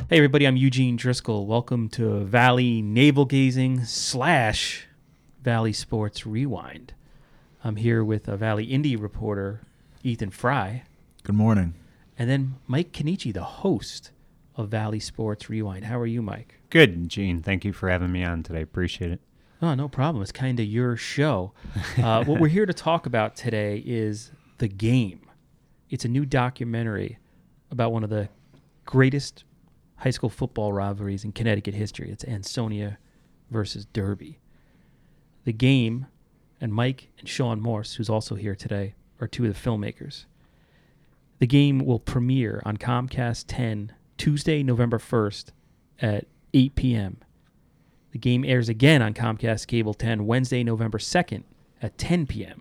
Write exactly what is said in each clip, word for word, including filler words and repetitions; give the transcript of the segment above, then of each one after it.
Hey everybody, I'm Eugene Driscoll. Welcome to Valley Navel Gazing slash Valley Sports Rewind. I'm here with a Valley Indy reporter, Ethan Fry. Good morning. And then Mike Kenichi, the host of Valley Sports Rewind. How are you, Mike? Good, Gene. Thank you for having me on today. Appreciate it. Oh, no problem. It's kind of your show. Uh, what we're here to talk about today is The Game. It's a new documentary about one of the greatest high school football rivalries in Connecticut history. It's Ansonia versus Derby. The Game, and Mike and Sean Morse, who's also here today, are two of the filmmakers. The Game will premiere on Comcast ten Tuesday, November first at eight p.m. The Game airs again on Comcast Cable ten Wednesday, November second at ten p.m.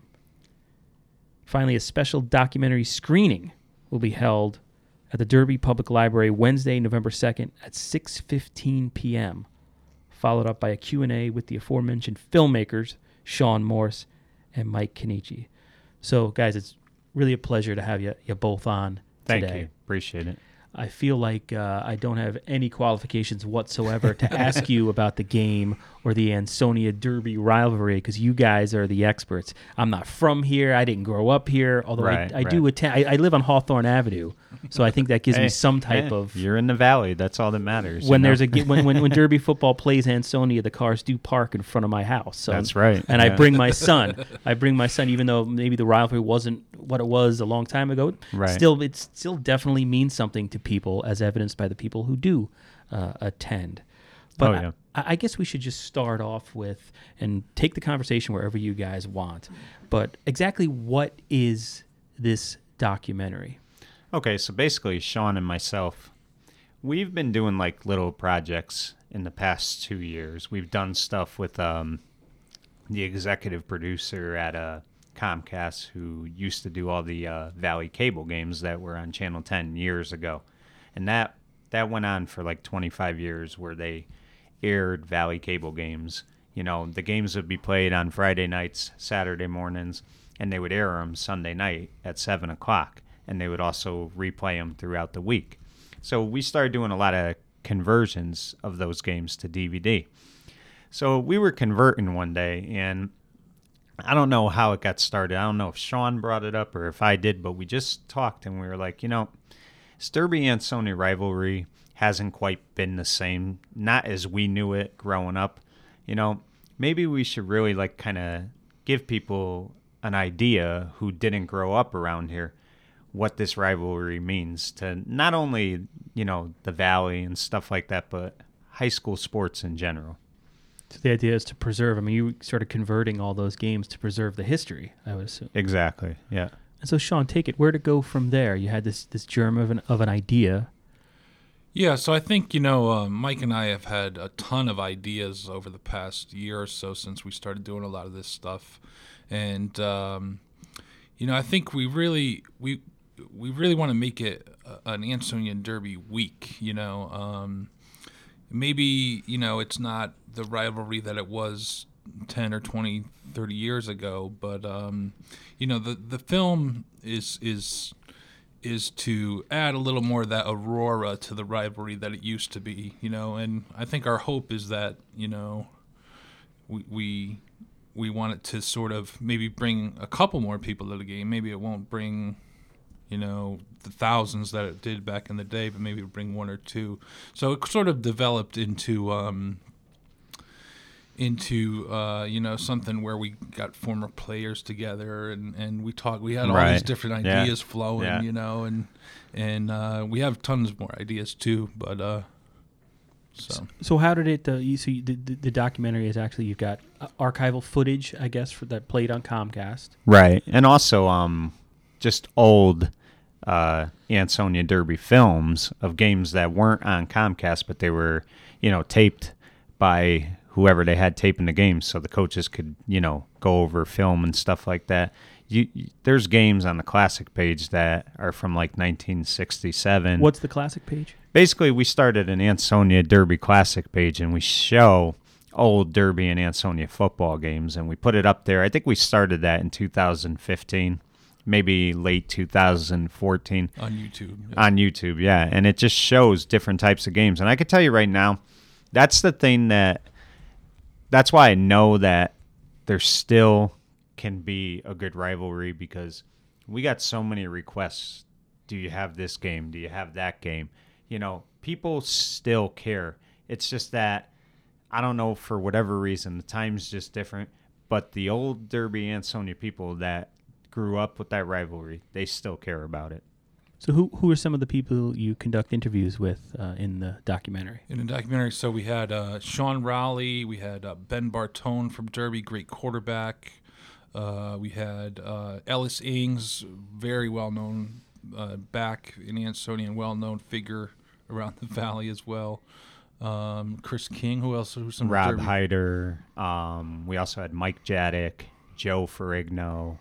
Finally, a special documentary screening will be held at the Derby Public Library Wednesday, November second at six fifteen p.m., followed up by a Q and A with the aforementioned filmmakers, Sean Morse and Mike Kenichi. So, guys, it's really a pleasure to have you, you both on Thank today. you. Appreciate it. I feel like uh, I don't have any qualifications whatsoever to ask you about the Game or the Ansonia Derby rivalry because you guys are the experts. I'm not from here. I didn't grow up here, although right, I, I right. do attend. I, I live on Hawthorne Avenue, so I think that gives hey, me some type hey, of... You're in the valley. That's all that matters. When you know? there's a when, when when Derby football plays Ansonia, the cars do park in front of my house. So, That's right. And yeah. I bring my son. I bring my son, even though maybe the rivalry wasn't what it was a long time ago. Right. Still, it still definitely means something to people, as evidenced by the people who do uh, attend. But oh, yeah. I, I guess we should just start off with and take the conversation wherever you guys want. But exactly what is this documentary? Okay, so basically, Sean and myself, we've been doing like little projects in the past two years. We've done stuff with um, the executive producer at uh, Comcast who used to do all the uh, Valley cable games that were on Channel ten years ago. And that that went on for like twenty-five years where they aired Valley cable games. You know, the games would be played on Friday nights, Saturday mornings, and they would air them Sunday night at seven o'clock. And they would also replay them throughout the week. So we started doing a lot of conversions of those games to D V D. So we were converting one day, and I don't know how it got started. I don't know if Sean brought it up or if I did, but we just talked, and we were like, you know, this Derby-Ansonia rivalry hasn't quite been the same, not as we knew it growing up. You know, maybe we should really, like, kind of give people an idea who didn't grow up around here what this rivalry means to not only, you know, the Valley and stuff like that, but high school sports in general. So the idea is to preserve. I mean, you started converting all those games to preserve the history, I would assume. Exactly, yeah. And so, Sean, take it. Where to go from there? You had this this germ of an of an idea. Yeah, so I think, you know, uh, Mike and I have had a ton of ideas over the past year or so since we started doing a lot of this stuff. And, um, you know, I think we really... we. We really want to make it an Ansonia Derby week, you know. Um, maybe, you know, it's not the rivalry that it was ten or twenty, thirty years ago, but, um, you know, the, the film is is is to add a little more of that aurora to the rivalry that it used to be, you know. And I think our hope is that, you know, we we, we want it to sort of maybe bring a couple more people to the game. Maybe it won't bring... you know, the thousands that it did back in the day, but maybe bring one or two. So it sort of developed into, um, into uh, you know, something where we got former players together and, and we talked. We had all right. these different ideas yeah. flowing, yeah. you know, and and uh, we have tons more ideas too. But uh, so so how did it? Uh, you see, the, the the documentary is actually you've got archival footage, I guess, for that played on Comcast, right? And also, um. just old uh, Ansonia Derby films of games that weren't on Comcast, but they were, you know, taped by whoever they had taping the games, so the coaches could, you know, go over film and stuff like that. You, you, there's games on the classic page that are from like nineteen sixty-seven. What's the classic page? Basically, we started an Ansonia Derby classic page, and we show old Derby and Ansonia football games, and we put it up there. I think we started that in two thousand fifteen. maybe late two thousand fourteen on YouTube. Yeah. on YouTube, yeah, and it just shows different types of games. And I could tell you right now, that's the thing that that's why I know that there still can be a good rivalry, because we got so many requests. Do you have this game? Do you have that game? You know, people still care. It's just that, I don't know, for whatever reason, the time's just different. But the old Derby Ansonia people that grew up with that rivalry, they still care about it. So who who are some of the people you conduct interviews with uh, in the documentary? In the documentary, so we had uh, Sean Rowley, we had uh, Ben Bartone from Derby, great quarterback. Uh, we had uh, Ellis Ings, very well-known uh, back in Ansonia, and well-known figure around the valley as well. Um, Chris King, who else? Who's some Rob Derby? Hyder. Um, we also had Mike Jadek, Joe Ferrigno.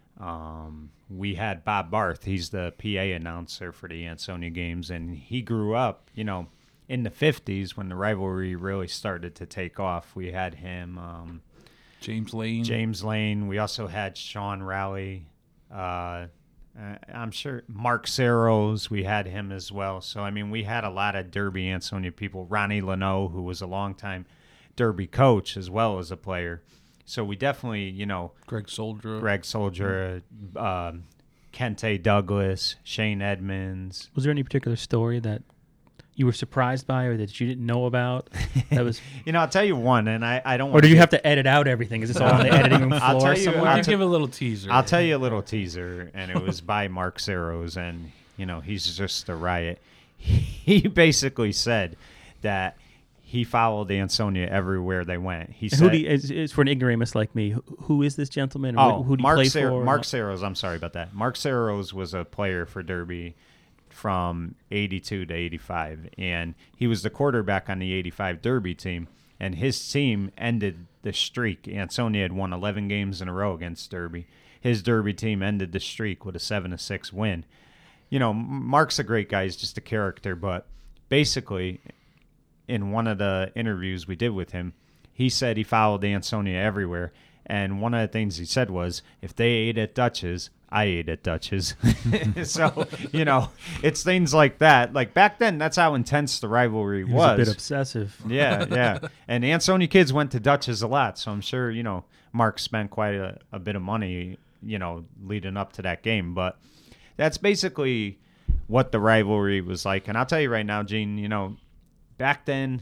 Um, we had Bob Barth. He's the P A announcer for the Ansonia games, and he grew up, you know, in the fifties when the rivalry really started to take off. We had him, um, James Lane. James Lane. We also had Sean Rowley. Uh, uh, I'm sure Mark Saros, we had him as well. So, I mean, we had a lot of Derby Ansonia people. Ronnie Leno, who was a longtime Derby coach as well as a player. So we definitely, you know, Greg Soldier. Greg Soldier, um, Kente Douglas, Shane Edmonds. Was there any particular story that you were surprised by or that you didn't know about? That was, You know, I'll tell you one, and I, I don't want or do you have to edit out everything? Is this all on the editing room floor I'll tell you- somewhere? We I'll can t- give a little teaser. I'll tell you a little teaser, and it was by Mark Saros, and, you know, he's just a riot. He basically said that he followed Ansonia everywhere they went. He And who said, do you, is, is for an ignoramus like me, who, who is this gentleman? oh, Who, who do you Mark, play Sar- for? Mark Saros, I'm sorry about that. Mark Saros was a player for Derby from eighty-two to eighty-five, and he was the quarterback on the eighty-five Derby team, and his team ended the streak. Ansonia had won eleven games in a row against Derby. His Derby team ended the streak with a seven to six win. You know, Mark's a great guy. He's just a character, but basically, in one of the interviews we did with him, he said he followed Ansonia everywhere, and one of the things he said was, if they ate at Dutch's, I ate at Dutch's. So, you know, it's things like that. Like, back then, that's how intense the rivalry He was a was. bit obsessive. Yeah, yeah. And Ansonia kids went to Dutch's a lot, so I'm sure, you know, Mark spent quite a, a bit of money, you know, leading up to that game. But that's basically what the rivalry was like. And I'll tell you right now, Gene, you know, back then,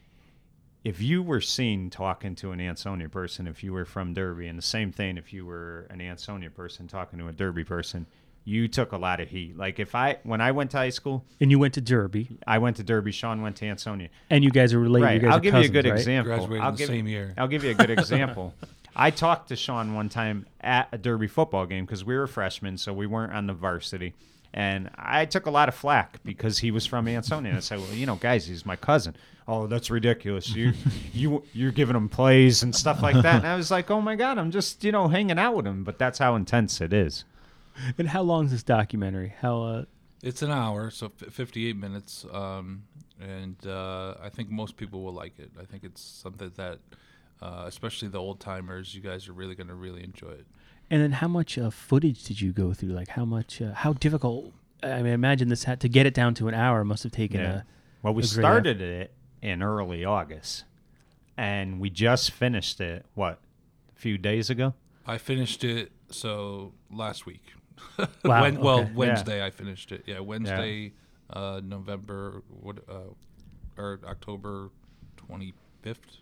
if you were seen talking to an Ansonia person, if you were from Derby, and the same thing if you were an Ansonia person talking to a Derby person, you took a lot of heat. Like, if I, when I went to high school, And you went to Derby, I went to Derby, Sean went to Ansonia. and you guys are related. Right. You guys I'll are give you a cousins, good right? example. Graduated I'll the give, same year. I'll give you a good example. I talked to Sean one time at a Derby football game because we were freshmen, so we weren't on the varsity. And I took a lot of flack because he was from Ansonia. And I said, well, you know, guys, he's my cousin. Oh, that's ridiculous. You, you, you're giving him plays and stuff like that. And I was like, oh, my God, I'm just, you know, hanging out with him. But that's how intense it is. And how long is this documentary? How uh, It's an hour, so f- fifty-eight minutes, um, and uh, I think most people will like it. I think it's something that, uh, especially the old timers, you guys are really going to really enjoy it. and then how much uh, footage did you go through? Like how much? Uh, how difficult? I mean, imagine this had to get it down to an hour. Must have taken Yeah. a. Well, we a great started it in early August. And we just finished it, what, a few days ago? I finished it so last week. Wow, Wen- well, okay. Wednesday I finished it. Yeah, Wednesday, uh, November what uh, or October twenty fifth.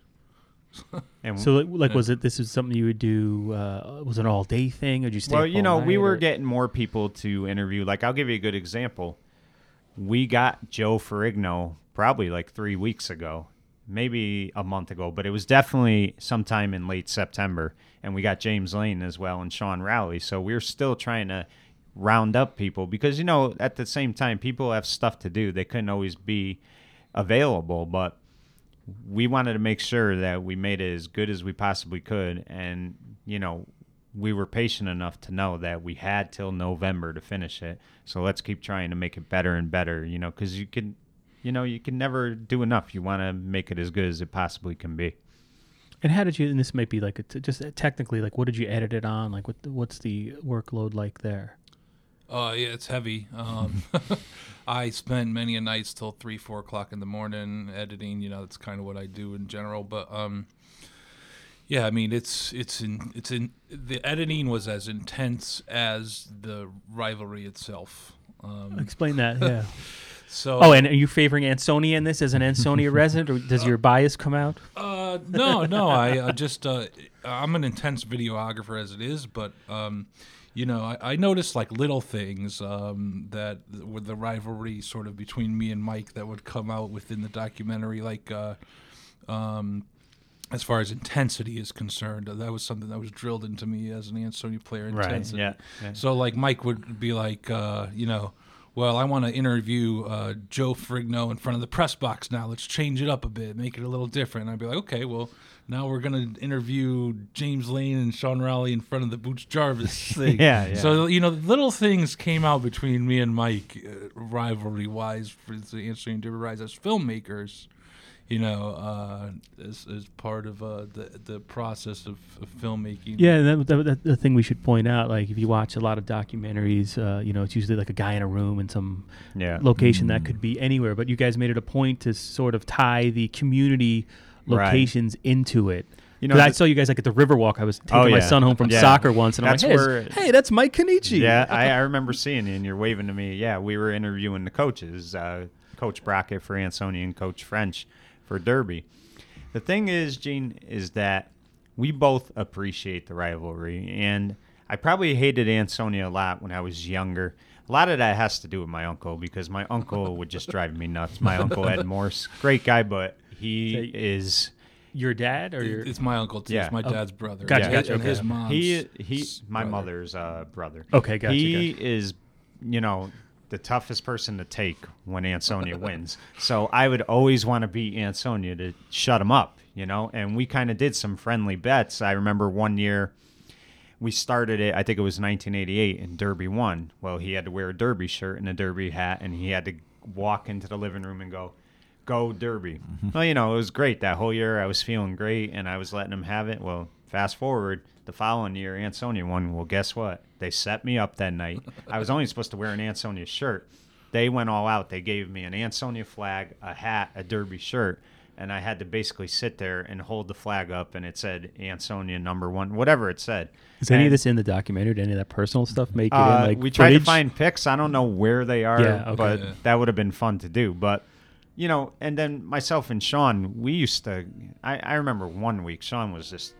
And So like, like was it? This is something you would do? Uh, was it an all day thing, or did you stay? well, up you all know, we night, were or- getting more people to interview. Like, I'll give you a good example. We got Joe Ferrigno probably like three weeks ago, maybe a month ago, but it was definitely sometime in late September. And we got James Lane as well and Sean Rowley. So we're still trying to round up people because, you know, at the same time, people have stuff to do. They couldn't always be available, but we wanted to make sure that we made it as good as we possibly could. And, you know, we were patient enough to know that we had till November to finish it. So let's keep trying to make it better and better, you know, because you can, you know, you can never do enough. You want to make it as good as it possibly can be. And how did you? And this might be like a t- just technically, like what did you edit it on? Like what? What's the workload like there? Uh, yeah, it's heavy. Um, I spent many a nights till three, four o'clock in the morning editing. You know, that's kind of what I do in general. But um, yeah, I mean, it's it's in it's in the editing was as intense as the rivalry itself. Um, Explain that. Yeah. So. Oh, and are you favoring Ansonia in this as an Ansonia resident, or does your bias come out? Uh, no, no. I uh, just uh, I'm an intense videographer as it is, but um, you know, I, I noticed like little things um, that with the rivalry sort of between me and Mike that would come out within the documentary, like uh, um, as far as intensity is concerned, that was something that was drilled into me as an Ansonia player. Intensity. Right. Yeah. yeah. So like Mike would be like, uh, you know. Well, I want to interview uh, Joe Frigno in front of the press box now. Let's change it up a bit, make it a little different. And I'd be like, okay, well, now we're going to interview James Lane and Sean Raleigh in front of the Boots Jarvis thing. yeah, yeah. So, you know, little things came out between me and Mike, uh, rivalry-wise, for the Answering Derby Rise as filmmakers, you know, uh, as, as part of uh, the the process of, of filmmaking. Yeah, that, that, that, the thing we should point out, like if you watch a lot of documentaries, uh, you know, it's usually like a guy in a room in some yeah. location that could be anywhere. But you guys made it a point to sort of tie the community locations right. into it. You know, I saw you guys like at the Riverwalk. I was taking oh, yeah. my son home from yeah. soccer once, and that's I'm like, hey, where, hey, that's Mike Kenichi. Yeah, I, I remember seeing you, and you're waving to me. Yeah, we were interviewing the coaches, uh, Coach Brockett for Ansonia and Coach French for Derby. The thing is, Gene, is that we both appreciate the rivalry, and I probably hated Ansonia a lot when I was younger. A lot of that has to do with my uncle, because my uncle would just drive me nuts. My uncle Ed Morse, great guy, but he so is your dad or your? It's my uncle. Too. Yeah. It's my dad's oh, brother. Gotcha, yeah. gotcha. And okay. his mom's. He he. My brother. mother's uh, brother. Okay, gotcha. He gotcha. is, you know, the toughest person to take when Ansonia wins. So I would always want to beat Ansonia to shut him up, you know, and we kind of did some friendly bets. I remember one year we started it, I think it was nineteen eighty-eight, and Derby won. Well, he had to wear a Derby shirt and a Derby hat, and he had to walk into the living room and go, go Derby. Mm-hmm. Well, you know, it was great. That whole year I was feeling great, and I was letting him have it. Well, fast forward, the following year, Ansonia won. Well, guess what? They set me up that night. I was only supposed to wear an Ansonia shirt. They went all out. They gave me an Ansonia flag, a hat, a Derby shirt, and I had to basically sit there and hold the flag up, and it said Ansonia number one, whatever it said. Is any and, of this in the documentary? Did any of that personal stuff make it uh, in? Like we tried footage? to find pics. I don't know where they are, yeah, okay. but yeah. that would have been fun to do. But, you know, and then myself and Sean, we used to, I, I remember one week, Sean was just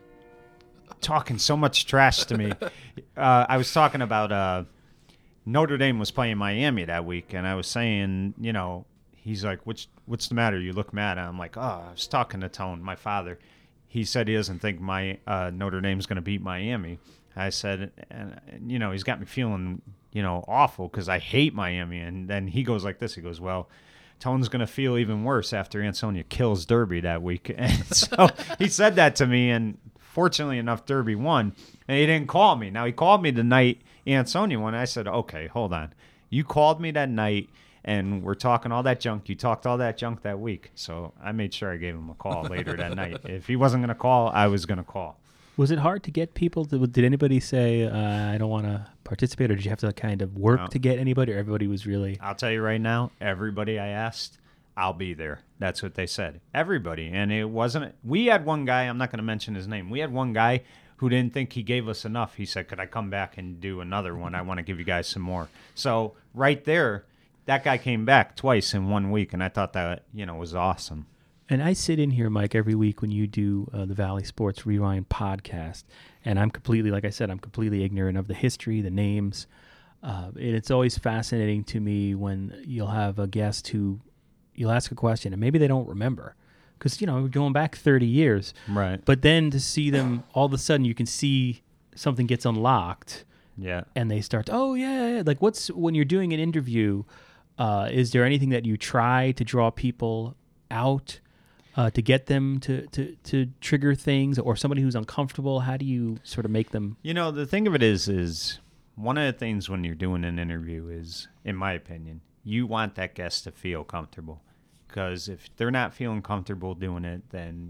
talking so much trash to me. uh, I was talking about uh, Notre Dame was playing Miami that week, and I was saying, you know, he's like, what's, what's the matter? You look mad. And I'm like, oh, I was talking to Tone, my father. He said he doesn't think my uh, Notre Dame's going to beat Miami. I said, and, and, you know, he's got me feeling, you know, awful because I hate Miami. And then he goes like this. He goes, well, Tone's going to feel even worse after Ansonia kills Derby that week. And so he said that to me, and fortunately enough, Derby won, and he didn't call me. Now, he called me the night Ansonia won. I said, okay, hold on. You called me that night, and we're talking all that junk. You talked all that junk that week. So I made sure I gave him a call later that night. If he wasn't going to call, I was going to call. Was it hard to get people to, did anybody say, uh, I don't want to participate, or did you have to kind of work No. to get anybody, or everybody was really? I'll tell you right now, everybody I asked, I'll be there. That's what they said. Everybody. And it wasn't, we had one guy, I'm not going to mention his name. We had one guy who didn't think he gave us enough. He said, could I come back and do another one? I want to give you guys some more. So right there, that guy came back twice in one week, and I thought that, you know, was awesome. And I sit in here, Mike, every week when you do uh, the Valley Sports Rewind podcast, and I'm completely, like I said, I'm completely ignorant of the history, the names. Uh, and it's always fascinating to me when you'll have a guest who you'll ask a question, and maybe they don't remember. Because, you know, we're going back thirty years. Right. But then to see them, all of a sudden you can see something gets unlocked. Yeah. And they start, oh, yeah, yeah. Like, what's, when you're doing an interview, uh, is there anything that you try to draw people out? Uh, to get them to, to, to trigger things, or somebody who's uncomfortable? How do you sort of make them? You know, the thing of it is, is one of the things when you're doing an interview is, in my opinion, you want that guest to feel comfortable. Because if they're not feeling comfortable doing it, then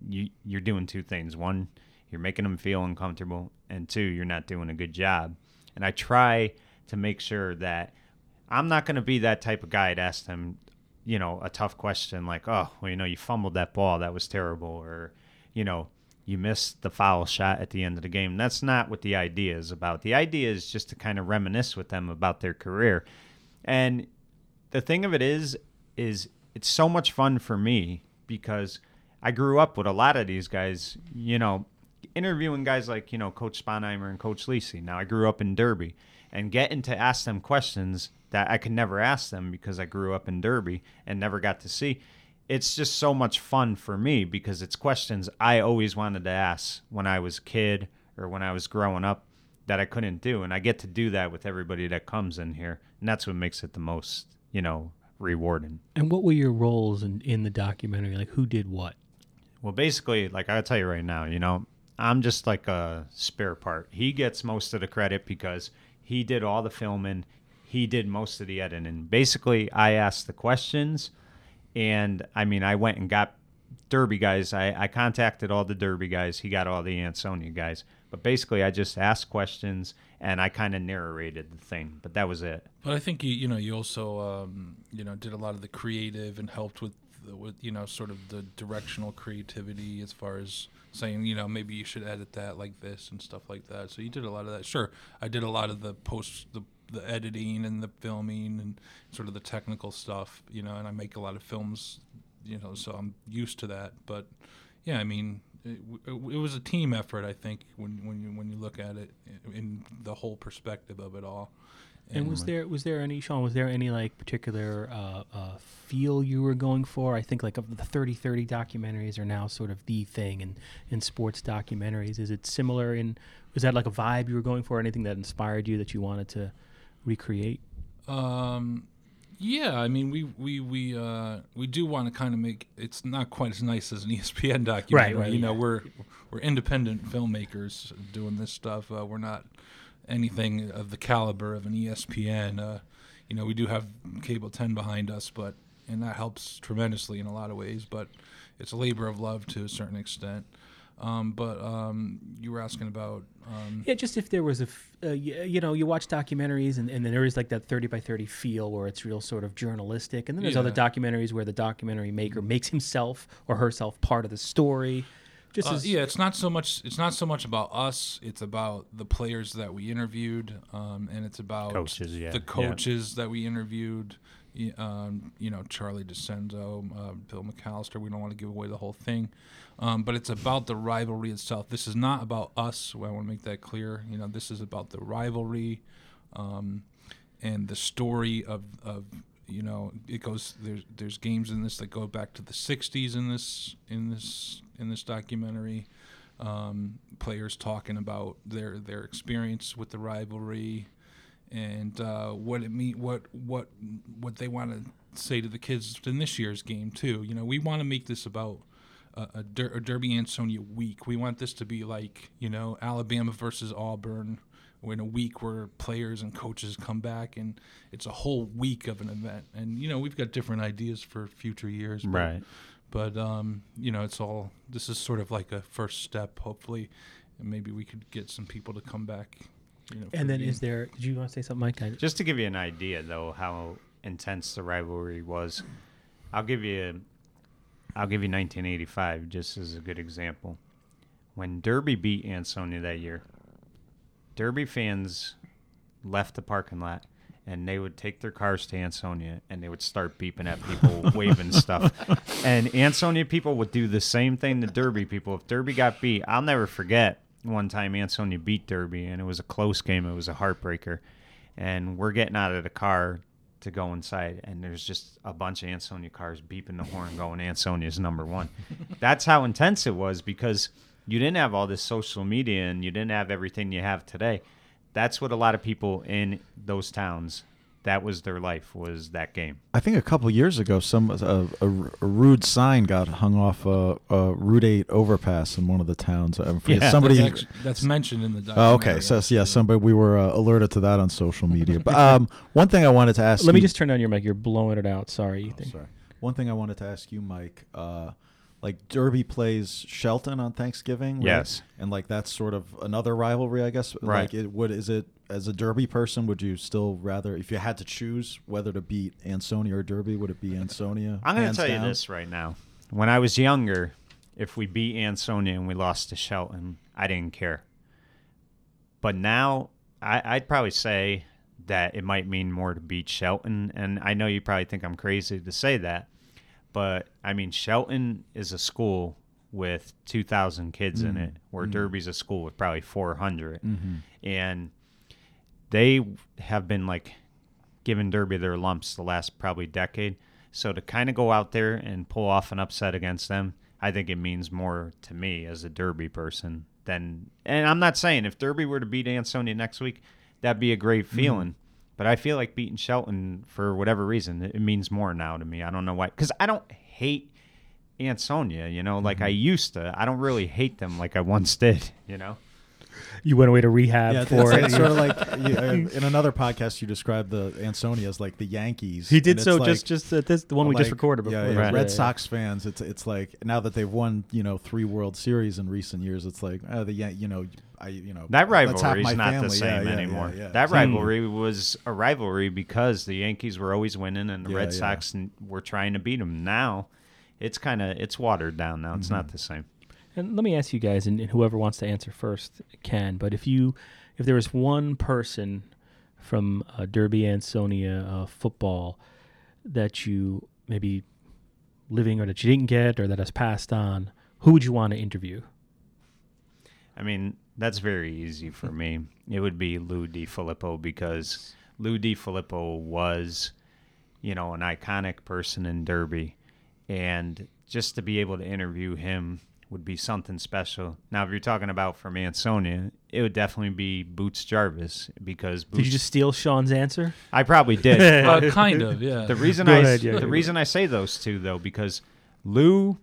you you're doing two things. One, you're making them feel uncomfortable, and two, you're not doing a good job. And I try to make sure that I'm not going to be that type of guy to ask them, you know, a tough question like, oh, well, you know, you fumbled that ball. That was terrible. Or, you know, you missed the foul shot at the end of the game. That's not what the idea is about. The idea is just to kind of reminisce with them about their career. And the thing of it is, is it's so much fun for me because I grew up with a lot of these guys, you know, interviewing guys like, you know, Coach Sponheimer and Coach Lisi. Now, I grew up in Derby, and getting to ask them questions that I could never ask them because I grew up in Derby and never got to see. It's just so much fun for me because it's questions I always wanted to ask when I was a kid or when I was growing up that I couldn't do. And I get to do that with everybody that comes in here. And that's what makes it the most, you know, rewarding. And what were your roles in, in the documentary? Like, who did what? Well, basically, like I'll tell you right now, you know, I'm just like a spare part. He gets most of the credit because he did all the filming. He did most of the editing. Basically, I asked the questions, and, I mean, I went and got Derby guys. I, I contacted all the Derby guys. He got all the Ansonia guys. But basically, I just asked questions, and I kind of narrated the thing. But that was it. But I think, you you know, you also, um, you know, did a lot of the creative and helped with, with, you know, sort of the directional creativity as far as saying, you know, maybe you should edit that like this and stuff like that. So you did a lot of that. Sure, I did a lot of the post, the the editing and the filming and sort of the technical stuff, you know, and I make a lot of films, you know, so I'm used to that. But yeah, I mean, it, it was a team effort, I think, when when you when you look at it in the whole perspective of it all. And was there was there any, Sean, was there any like particular uh, uh, feel you were going for? I think like of the thirty thirty documentaries are now sort of the thing in, in sports documentaries. Is it similar in, was that like a vibe you were going for, anything that inspired you that you wanted to recreate? Um, yeah, I mean, we we we uh, we do want to kind of make, it's not quite as nice as an E S P N documentary. Right, right, you know, yeah. we're we're independent filmmakers doing this stuff. Uh, we're not anything of the caliber of an E S P N. Uh, you know, we do have Cable ten behind us, but and that helps tremendously in a lot of ways. But it's a labor of love to a certain extent. Um, but um, you were asking about um, Yeah, just if there was a, f- uh, you, you know, you watch documentaries and, and then there is like that thirty by thirty feel where it's real sort of journalistic. And then there's Yeah. other documentaries where the documentary maker makes himself or herself part of the story. Just Uh, as, yeah, it's not so much. It's not so much about us. It's about the players that we interviewed, um, and it's about Coaches, yeah, the yeah. coaches that we interviewed. Y- Um, you know, Charlie DeCenzo, uh, Bill McAllister. We don't want to give away the whole thing, um, but it's about the rivalry itself. This is not about us. I want to make that clear. You know, this is about the rivalry, um, and the story of of. You know, it goes. There's there's games in this that go back to the sixties in this in this in this documentary. Um, players talking about their their experience with the rivalry, and uh, what it mean what what what they want to say to the kids in this year's game too. You know, we want to make this about a, a, Der- a Derby Ansonia week. We want this to be like, you know, Alabama versus Auburn. We're in a week where players and coaches come back, and it's a whole week of an event. And, you know, we've got different ideas for future years. But, Right. But, um, you know, it's all, this is sort of like a first step, hopefully. And maybe we could get some people to come back. You know, and for then the is game. there, did you want to say something, Mike? I, Just to give you an idea, though, how intense the rivalry was, I'll give you, I'll give you nineteen eighty-five just as a good example. When Derby beat Ansonia that year, Derby fans left the parking lot, and they would take their cars to Ansonia, and they would start beeping at people, waving stuff. And Ansonia people would do the same thing to Derby people. If Derby got beat, I'll never forget one time Ansonia beat Derby, and it was a close game. It was a heartbreaker. And we're getting out of the car to go inside, and there's just a bunch of Ansonia cars beeping the horn going, Ansonia's number one. That's how intense it was, because you didn't have all this social media and you didn't have everything you have today. That's what a lot of people in those towns, that was their life, was that game. I think a couple years ago, some a, a, a rude sign got hung off a, a Route eight overpass in one of the towns. I forget, Yeah. somebody. That's, actually, that's mentioned in the documentary. Oh, okay. So yeah, somebody we were uh, alerted to that on social media. But um, one thing I wanted to ask. let me you, just turn on your mic. You're blowing it out. Sorry, Ethan. Sorry. One thing I wanted to ask you, Mike. Uh, like Derby plays Shelton on Thanksgiving. Right? Yes. And like that's sort of another rivalry, I guess. Right. Like it would is it as a Derby person, would you still rather, if you had to choose whether to beat Ansonia or Derby, would it be Ansonia? I'm going hands to tell down? you this right now. When I was younger, if we beat Ansonia and we lost to Shelton, I didn't care. But now, I, I'd probably say that it might mean more to beat Shelton. And I know you probably think I'm crazy to say that. But, I mean, Shelton is a school with two thousand kids mm. in it, where mm. Derby's a school with probably four hundred. Mm-hmm. And they have been, like, giving Derby their lumps the last probably decade. So to kind of go out there and pull off an upset against them, I think it means more to me as a Derby person than – and I'm not saying if Derby were to beat Ansonia next week, that'd be a great feeling. Mm. But I feel like beating Shelton, for whatever reason, it means more now to me. I don't know why. Because I don't hate Ansonia, you know, like mm-hmm. I used to. I don't really hate them like I once did, you know. You went away to rehab yeah, for it's, it. It's sort of like you, in another podcast you described the Ansonia as like the Yankees. He did so like, just just at this the one we like, just recorded before. Yeah, yeah. Right. Red Sox fans, it's it's like now that they've won, you know, three World Series in recent years, it's like oh, the you know I you know that rivalry is not family. the same yeah, yeah, anymore. Yeah, yeah. That rivalry was a rivalry because the Yankees were always winning and the yeah, Red yeah. Sox were trying to beat them. Now it's kind of it's watered down. Now it's mm-hmm. not the same. And let me ask you guys, and whoever wants to answer first can. But if you, if there was one person from uh, Derby Ansonia uh, football that you maybe living or that you didn't get or that has passed on, who would you want to interview? I mean, that's very easy for me. It would be Lou DiFilippo because Lou DiFilippo was, you know, an iconic person in Derby, and just to be able to interview him would be something special. Now, if you're talking about from Ansonia, it would definitely be Boots Jarvis because Boots, did you just steal Sean's answer? I probably did. uh, kind of, yeah. The reason Go I ahead, yeah, the yeah. reason I say those two though because Lou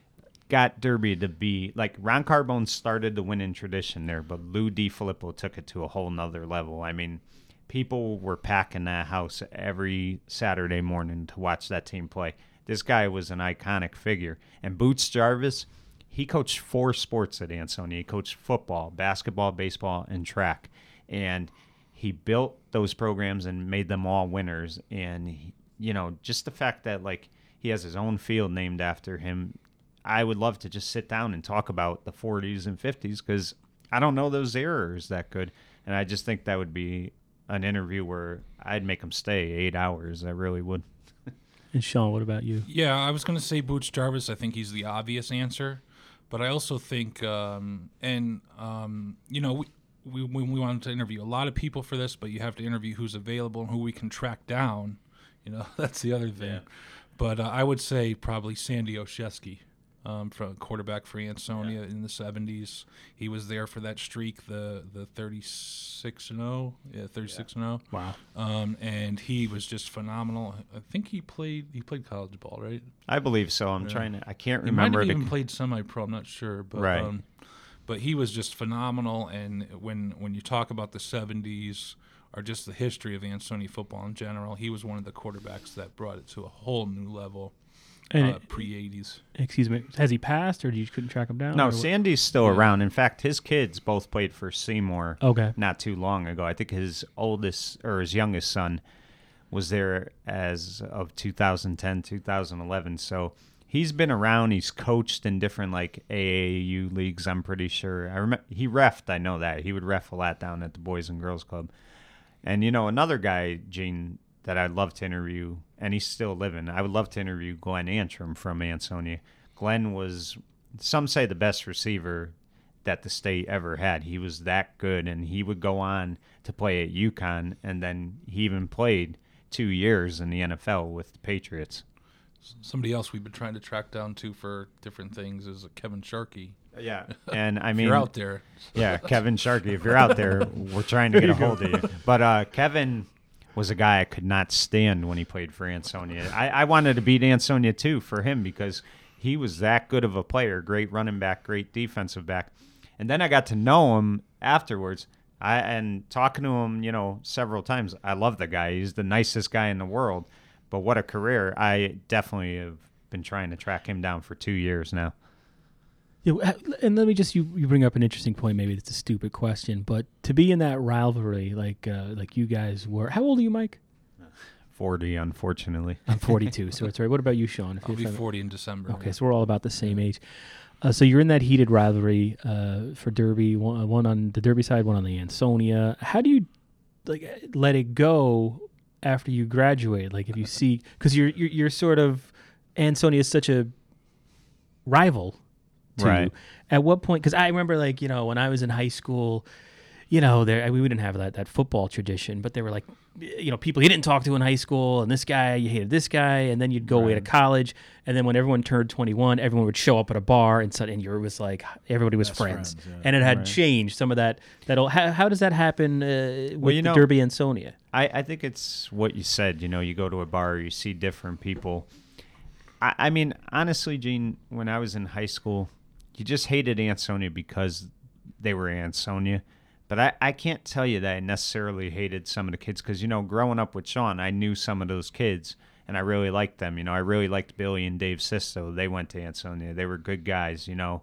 got Derby to be like Ron Carbone started the winning tradition there, but Lou DiFilippo took it to a whole nother level. I mean, people were packing that house every Saturday morning to watch that team play. This guy was an iconic figure, and Boots Jarvis. He coached four sports at Ansonia. He coached football, basketball, baseball, and track. And he built those programs and made them all winners. And, he, you know, just the fact that, like, he has his own field named after him, I would love to just sit down and talk about the forties and fifties because I don't know those eras that good. And I just think that would be an interview where I'd make him stay eight hours. I really would. And, Sean, what about you? Yeah, I was going to say Boots Jarvis. I think he's the obvious answer. But I also think, um, and, um, you know, we, we we wanted to interview a lot of people for this, but you have to interview who's available and who we can track down. You know, that's the other thing. Yeah. But uh, I would say probably Sandy Oshesky, um, from quarterback for Ansonia yeah. in the seventies. He was there for that streak, the the thirty-six and oh, yeah, thirty-six and oh. Wow. Um, and he was just phenomenal. I think he played he played college ball, right? I believe so. I'm yeah. trying to. I can't He remember. might have the, even played semi-pro. I'm not sure, but right. um, but he was just phenomenal. And when when you talk about the seventies or just the history of Ansonia football in general, he was one of the quarterbacks that brought it to a whole new level. And uh, pre-eighties. Excuse me. Has he passed, or you couldn't track him down? No, or Sandy's still Yeah. around. In fact, his kids both played for Seymour. Okay. Not too long ago. I think his oldest or his youngest son was there as of two thousand ten, two thousand eleven. So he's been around. He's coached in different like A A U leagues. I'm pretty sure. I remember he reffed. I know that he would ref a lot down at the Boys and Girls Club. And you know another guy, Gene, that I'd love to interview, and he's still living. I would love to interview Glenn Antrim from Ansonia. Glenn was, some say, the best receiver that the state ever had. He was that good, and he would go on to play at UConn, and then he even played two years in the N F L with the Patriots. Somebody else we've been trying to track down too for different things is Kevin Sharkey. Yeah, and I If mean, you're out there. Yeah, Kevin Sharkey. If you're out there, we're trying to get a hold of you. But uh, Kevin was a guy I could not stand when he played for Ansonia. I, I wanted to beat Ansonia too for him because he was that good of a player, great running back, great defensive back. And then I got to know him afterwards. I and talking to him, you know, several times. I love the guy. He's the nicest guy in the world. But what a career. I definitely have been trying to track him down for two years now. Yeah, and let me just you, you bring up an interesting point. Maybe it's a stupid question, but to be in that rivalry like uh, like you guys were. How old are you, Mike? forty, unfortunately. I'm forty-two, so it's right. What about you, Sean? If I'll you're be seven- forty in December. Okay, so we're all about the same age. Uh, so you're in that heated rivalry uh, for Derby, one, one on the Derby side, one on the Ansonia. How do you like let it go after you graduate? Like if you see, because you're, you're you're sort of Ansonia is such a rival to Right. you. At what point? Because I remember, like you know, when I was in high school, you know, there I mean, we didn't have that that football tradition, but there were like, you know, people you didn't talk to in high school, and this guy you hated this guy, and then you'd go away to Right. college, and then when everyone turned twenty-one, everyone would show up at a bar, and so, and you was like everybody was Best friends, friends, yeah. and it had Right. changed some of that. That how, how does that happen uh, with Well, you the know- Derby and Sonia? I, I think it's what you said. You know, you go to a bar, you see different people. I, I mean, honestly, Gene, when I was in high school, you just hated Ansonia because they were Ansonia. But I, I can't tell you that I necessarily hated some of the kids because, you know, growing up with Sean, I knew some of those kids, and I really liked them. You know, I really liked Billy and Dave Sisto. They went to Ansonia. They were good guys, you know.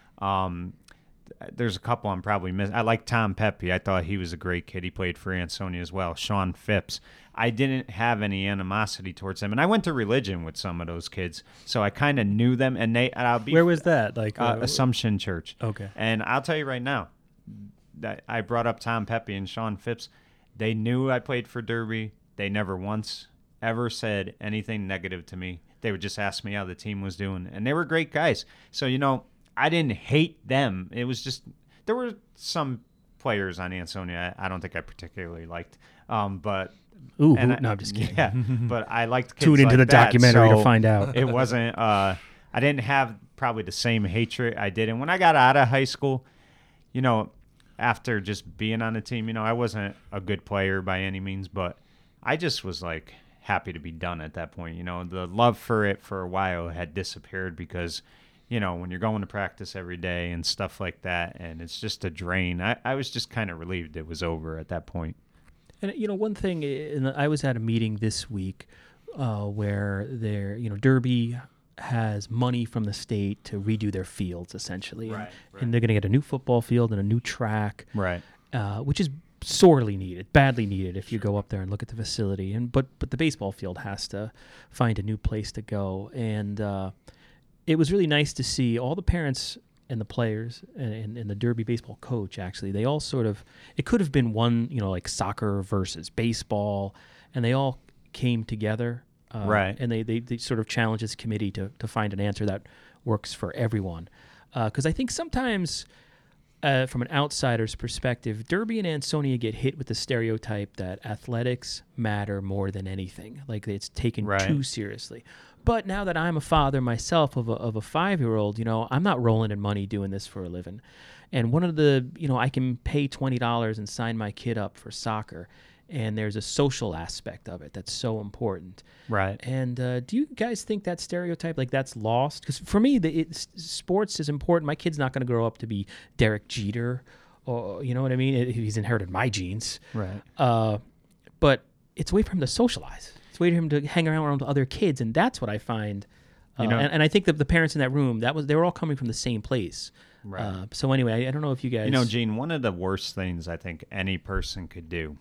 Um, there's a couple I'm probably missing. I like Tom Pepe. I thought he was a great kid. He played for Ansonia as well. Sean Phipps. I didn't have any animosity towards them. And I went to religion with some of those kids, so I kind of knew them. And they, and I'll be Where was that? Like uh, uh, Assumption Church. Okay. And I'll tell you right now, that I brought up Tom Pepe and Sean Phipps. They knew I played for Derby. They never once ever said anything negative to me. They would just ask me how the team was doing, and they were great guys. So, you know, I didn't hate them. It was just there were some players on Ansonia I, I don't think I particularly liked, um, but Ooh, and who- I- no, I'm just kidding. Yeah, but I liked kids Tune into like the that, documentary to so find out. It wasn't. Uh, I didn't have probably the same hatred I did, and when I got out of high school, you know, after just being on the team, you know, I wasn't a good player by any means, but I just was like happy to be done at that point. You know, the love for it for a while had disappeared because, you know, when you're going to practice every day and stuff like that, and it's just a drain, I, I was just kind of relieved it was over at that point. And you know, one thing, in the, I was at a meeting this week uh, where there, you know, Derby has money from the state to redo their fields essentially, and, Right, right. and they're going to get a new football field and a new track, Right. uh, which is sorely needed, badly needed if you go up there and look at the facility. And but but the baseball field has to find a new place to go, and uh, it was really nice to see all the parents and the players and, and, and the Derby baseball coach. Actually, they all sort of, it could have been one, you know, like soccer versus baseball, and they all came together. Uh, Right. And they, they, they sort of challenge this committee to, to find an answer that works for everyone. Because I think sometimes, uh, from an outsider's perspective, Derby and Ansonia get hit with the stereotype that athletics matter more than anything. Like it's taken Right. too seriously. But now that I'm a father myself of a, of a five-year-old, you know, I'm not rolling in money doing this for a living. And one of the, you know, I can pay twenty dollars and sign my kid up for soccer. And there's a social aspect of it that's so important. Right. And uh, do you guys think that stereotype, like that's lost? Because for me, the it's, sports is important. My kid's not going to grow up to be Derek Jeter, or you know what I mean? He's inherited my genes. Right. Uh, but it's a way for him to socialize. It's a way for him to hang around with other kids, and that's what I find. Uh, You know- and, and I think that the parents in that room, that was they were all coming from the same place. Right. Uh, so anyway, I, I don't know if you guys. You know, Gene, one of the worst things I think any person could do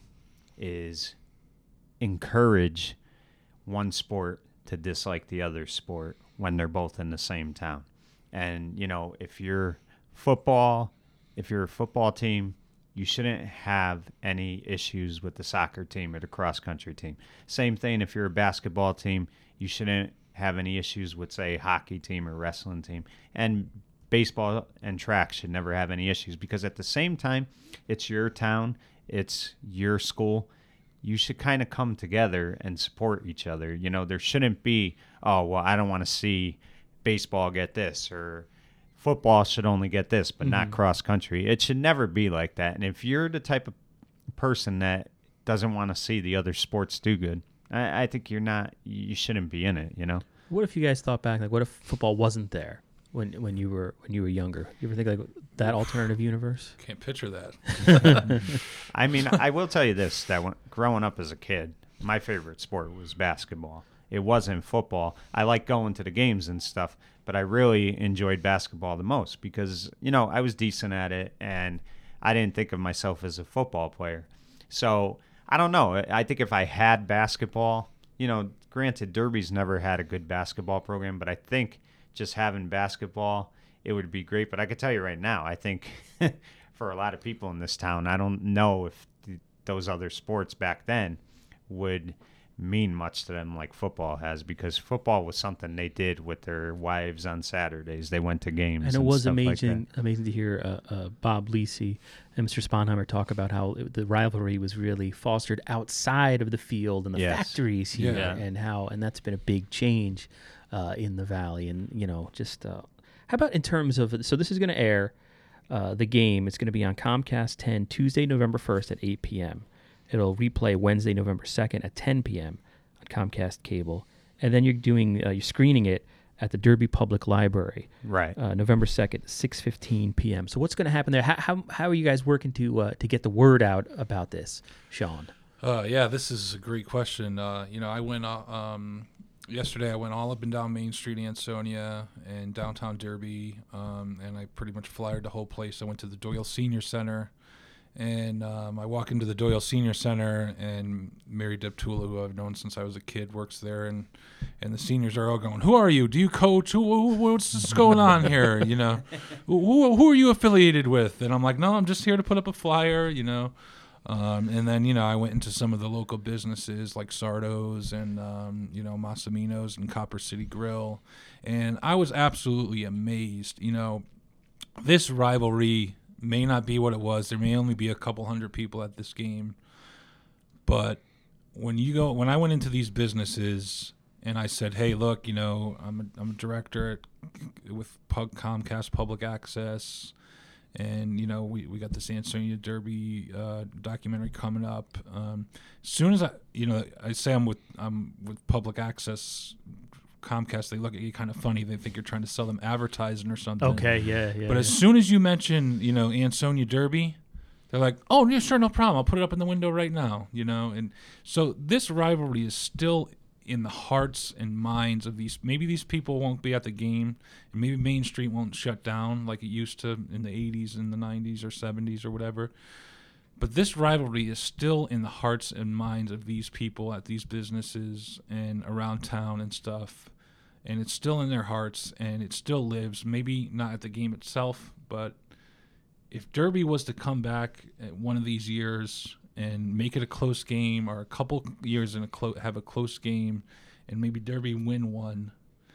is encourage one sport to dislike the other sport when they're both in the same town. And, you know, if you're football, if you're a football team, you shouldn't have any issues with the soccer team or the cross country team. Same thing if you're a basketball team, you shouldn't have any issues with, say, hockey team or wrestling team. And baseball and track should never have any issues because at the same time, it's your town, it's your school. You should kind of come together and support each other. You know, there shouldn't be, oh, well, I don't want to see baseball get this or football should only get this, but not cross country. It should never be like that. And if you're the type of person that doesn't want to see the other sports do good, I, I think you're not, you shouldn't be in it, you know? What if you guys thought back, like, what if football wasn't there when when you were when you were younger? You ever think like that alternative universe? Can't picture that. I mean, I will tell you this, that when, growing up as a kid, my favorite sport was basketball. it wasn't football. I like going to the games and stuff, but I really enjoyed basketball the most because, you know, I was decent at it and I didn't think of myself as a football player. So I don't know. I think if I had basketball, you know, granted, Derby's never had a good basketball program, but I think just having basketball, it would be great. But I can tell you right now, I think for a lot of people in this town, I don't know if th- those other sports back then would mean much to them like football has, because football was something they did with their wives on Saturdays. They went to games, And and it was stuff amazing, like that. amazing to hear uh, uh, Bob Lisi and Mister Sponheimer talk about how it, the rivalry was really fostered outside of the field and the Yes. factories here, Yeah. and how, and that's been a big change uh, in the Valley. And you know, just uh, how about in terms of, so this is going to air uh, the game. It's going to be on Comcast ten Tuesday, November first at eight p.m. It'll replay Wednesday, November second at ten p.m. on Comcast Cable, and then you're doing uh, you're screening it at the Derby Public Library, Right. uh, November second, six fifteen p.m. So what's going to happen there? How, how how are you guys working to uh, to get the word out about this, Sean? Uh, yeah, this is a great question. Uh, you know, I went uh, um, yesterday. I went all up and down Main Street, Ansonia, and downtown Derby, um, and I pretty much flyered the whole place. I went to the Doyle Senior Center, and um, I walk into the Doyle Senior Center, and Mary Deptula, who I've known since I was a kid, works there, and and the seniors are all going, "Who are you? Do you coach? Who, who what's this going on here? You know, who who are you affiliated with?" And I'm like, "No, I'm just here to put up a flyer." You know. Um, and then, you know, I went into some of the local businesses like Sardo's and, um, you know, Massimino's and Copper City Grill. And I was absolutely amazed. You know, this rivalry may not be what it was. There may only be a couple hundred people at this game. But when you go, when I went into these businesses and I said, hey, look, you know, I'm a, I'm a director at, with Pug Comcast Public Access. And, you know, we, we got this Ansonia Derby uh, documentary coming up. Um, as soon as I, you know, I say I'm with I'm with Public Access Comcast, they look at you kind of funny. They think you're trying to sell them advertising or something. Okay, yeah, yeah. But yeah. as soon as you mention, you know, Ansonia Derby, they're like, oh, yeah, sure, no problem. I'll put it up in the window right now, you know. And so this rivalry is still in the hearts and minds of these. Maybe these people won't be at the game, and maybe Main Street won't shut down like it used to in the eighties and the nineties or seventies or whatever. But this rivalry is still in the hearts and minds of these people at these businesses and around town and stuff. And it's still in their hearts, and it still lives. Maybe not at the game itself, but if Derby was to come back at one of these years and make it a close game, or a couple years in a clo- have a close game, and maybe Derby win one,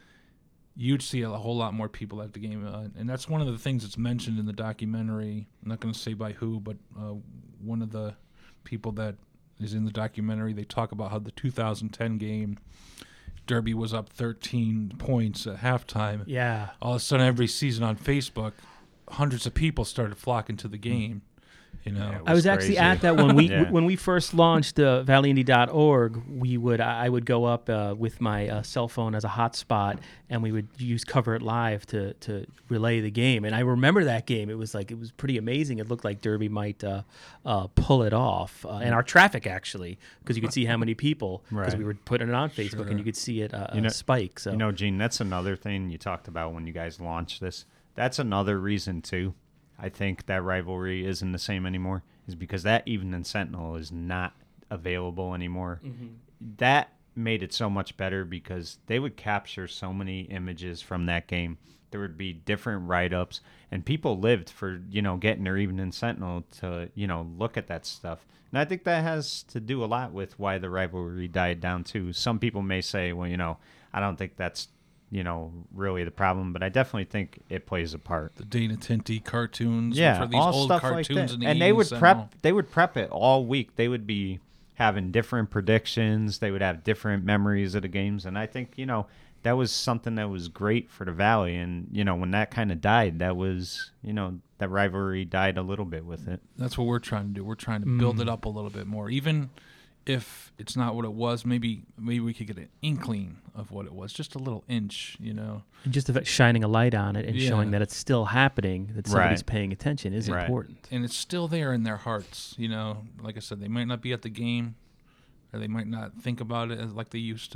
you'd see a whole lot more people at the game. Uh, and that's one of the things that's mentioned in the documentary. I'm not going to say by who, but uh, one of the people that is in the documentary, they talk about how the two thousand ten game, Derby was up thirteen points at halftime. yeah. All of a sudden, every season on Facebook, hundreds of people started flocking to the game. You know, Yeah, it I was was actually crazy. at that when we Yeah. when we first launched uh, valley indy dot org. We would I would go up uh, with my uh, cell phone as a hotspot, and we would use Cover It Live to to relay the game. And I remember that game. It was like it was pretty amazing. It looked like Derby might uh, uh, pull it off, uh, and our traffic actually, because you could see how many people, because Right. we were putting it on Facebook, Sure. and you could see it uh, You know- uh, spike. So You know, Gene, that's another thing you talked about when you guys launched this. That's another reason, too, I think that rivalry isn't the same anymore, is because that Evening Sentinel is not available anymore. That made it so much better because they would capture so many images from that game. There would be different write-ups, and people lived for, you know, getting their Evening Sentinel to, you know, look at that stuff. And I think that has to do a lot with why the rivalry died down, too. Some people may say, well, you know, I don't think that's, you know, really the problem, but I definitely think it plays a part. the Dana Tinty cartoons, Yeah, which are these all old stuff like cartoons that. in the And they would eighties and prep. all. They would prep it all week. They would be having different predictions. They would have different memories of the games, and I think, you know, that was something that was great for the Valley. And you know, when that kind of died, that was, you know, that rivalry died a little bit with it. That's what we're trying to do. We're trying to build Mm. it up a little bit more, even if it's not what it was. Maybe maybe we could get an inkling of what it was, just a little inch, you know. and just the fact shining a light on it and Yeah. showing that it's still happening, that somebody's Right. paying attention, is Right. important. And it's still there in their hearts, you know. Like I said, they might not be at the game, or they might not think about it as like they used to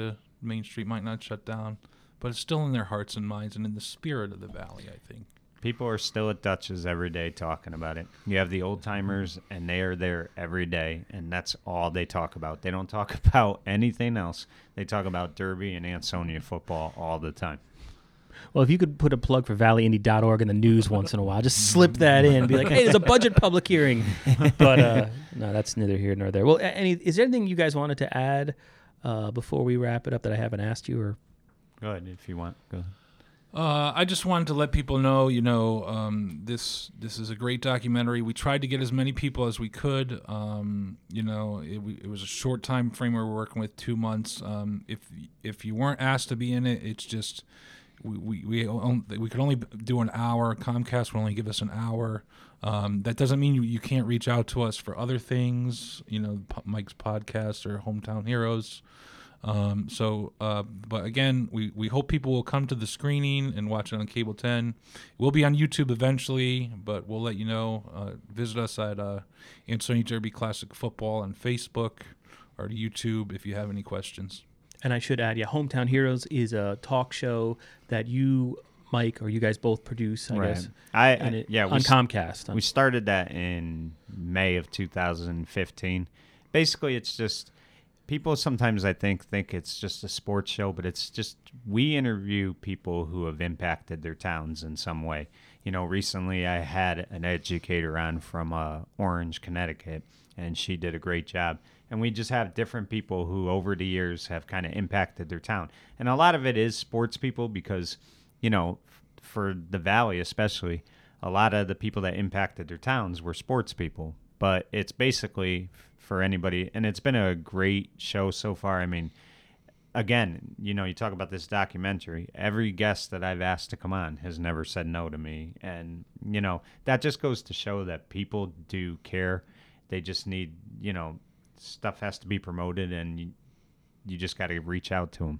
Main Street might not shut down, but it's still in their hearts and minds and in the spirit of the Valley, I think. People are still at Dutch's every day talking about it. You have the old timers, and they are there every day, and that's all they talk about. They don't talk about anything else. They talk about Derby and Ansonia football all the time. Well, if you could put a plug for valley indy dot org in the news once in a while, just slip that in and be like, hey, there's a budget public hearing. But uh, no, that's neither here nor there. Well, any, is there anything you guys wanted to add uh, before we wrap it up that I haven't asked you? Or Go ahead if you want. Go ahead. Uh, I just wanted to let people know, you know, um, this this is a great documentary. We tried to get as many people as we could. Um, you know, it, it was a short time frame we were working with, two months. Um, if if you weren't asked to be in it, it's just we we we, on- we could only do an hour. Comcast will only give us an hour. Um, that doesn't mean you, you can't reach out to us for other things. You know, P- Mike's podcast or Hometown Heroes. Um, so, uh, but again, we, we hope people will come to the screening and watch it on Cable ten. We'll be on YouTube eventually, but we'll let you know. Uh, visit us at uh, Ansonia Derby Classic Football on Facebook or YouTube if you have any questions. And I should add, yeah, Hometown Heroes is a talk show that you, Mike, or you guys both produce, I Right. guess. I, and I it, yeah, we on s- Comcast. We started that in May of two thousand fifteen. Basically, it's just people sometimes I think think it's just a sports show, but it's just we interview people who have impacted their towns in some way. You know, recently I had an educator on from uh, Orange, Connecticut, and she did a great job. And we just have different people who over the years have kind of impacted their town. And a lot of it is sports people because, you know, f- for the Valley especially, a lot of the people that impacted their towns were sports people. But it's basically for anybody, and it's been a great show so far. I mean, again, you know, you talk about this documentary. Every guest that I've asked to come on has never said no to me. And, you know, that just goes to show that people do care. They just need, you know, stuff has to be promoted, and you, you just got to reach out to them.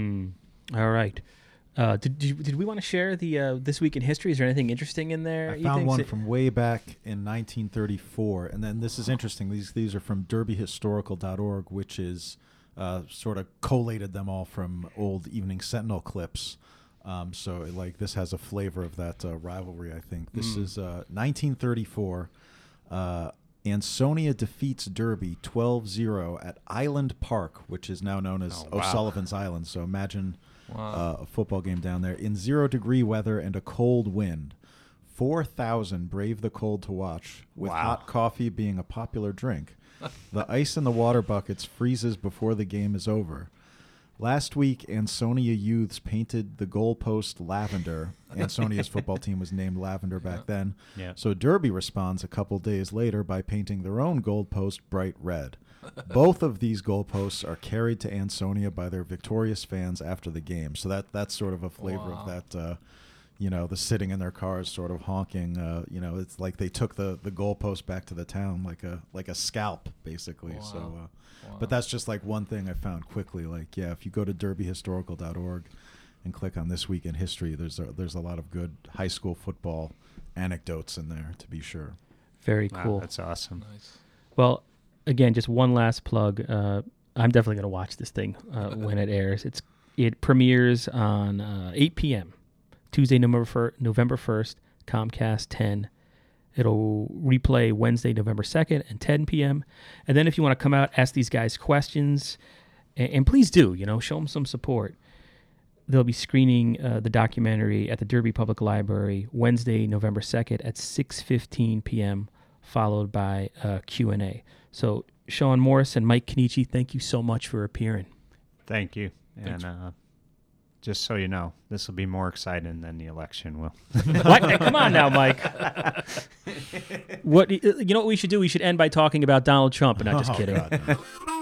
Hmm. All right. Uh, did, did did we want to share the uh, This Week in History? Is there anything interesting in there? I you found think? one Is it- from way back in nineteen thirty-four, and then this is interesting. These these are from derby historical dot org, which is uh, sort of collated them all from old Evening Sentinel clips. Um, so like this has a flavor of that uh, rivalry. I think this Mm. is uh, nineteen thirty-four. Uh, Ansonia defeats Derby twelve zero at Island Park, which is now known as Oh, wow. O'Sullivan's Island. So imagine Wow. uh, a football game down there in zero degree weather and a cold wind. four thousand brave the cold to watch, with Wow. hot coffee being a popular drink. The ice in the water buckets freezes before the game is over. Last week, Ansonia youths painted the goalpost lavender. Ansonia's football team was named Lavender back then. Yeah. So Derby responds a couple days later by painting their own goalpost bright red. Both of these goalposts are carried to Ansonia by their victorious fans after the game. So that that's sort of a flavor Wow. of that, uh, you know, the sitting in their cars sort of honking. Uh, you know, it's like they took the, the goalpost back to the town like a like a scalp, basically. Wow. So, uh, Wow. but that's just like one thing I found quickly. Like, yeah, if you go to derby historical dot org and click on This Week in History, there's a, there's a lot of good high school football anecdotes in there, to be sure. Very Wow, cool. that's awesome. Nice. Well, again, just one last plug. Uh, I'm definitely going to watch this thing uh, when it airs. It's It premieres on uh, eight p.m. Tuesday, November fir- November first, Comcast ten. It'll replay Wednesday, November second, and ten p.m. And then if you want to come out, ask these guys questions, and, and please do, you know, show them some support. They'll be screening uh, the documentary at the Derby Public Library Wednesday, November second at six fifteen p.m., followed by uh, Q and A. So Sean Morris and Mike Kenichi, thank you so much for appearing. Thank you. Thanks. And uh, just so you know, this will be more exciting than the election will. What? Hey, come on now, Mike. What? You know what we should do? We should end by talking about Donald Trump, and not just Oh, kidding. God, no.